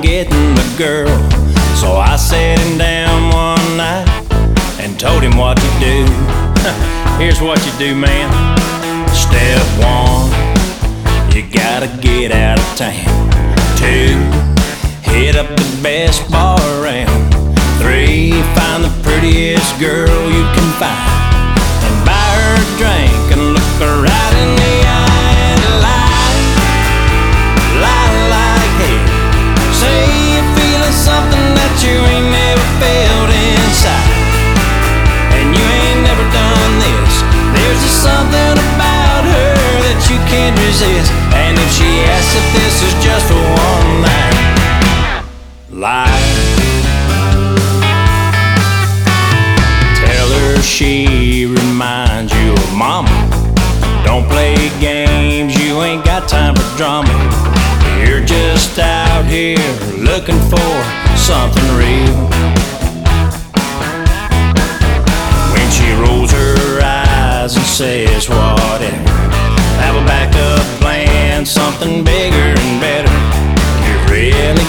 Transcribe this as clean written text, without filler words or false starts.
getting the girl. So I sat him down one night and told him what to do. Here's what you do, man. Step one, you gotta get out of town. 2, hit up the best bar around. 3, find the prettiest girl you can find and buy her a drink and look her right in the eye and lie like hell. Say you're feeling something that you ain't never felt inside, and you ain't never done this. There's just something about her that you can't resist. And if she asks if this is just for one night, lie. Tell her she reminds you of mama. Don't play games, you ain't got time for drama. You're just out here looking for something real. When she rolls her eyes and says whatever, have a backup plan, something bigger and better. You really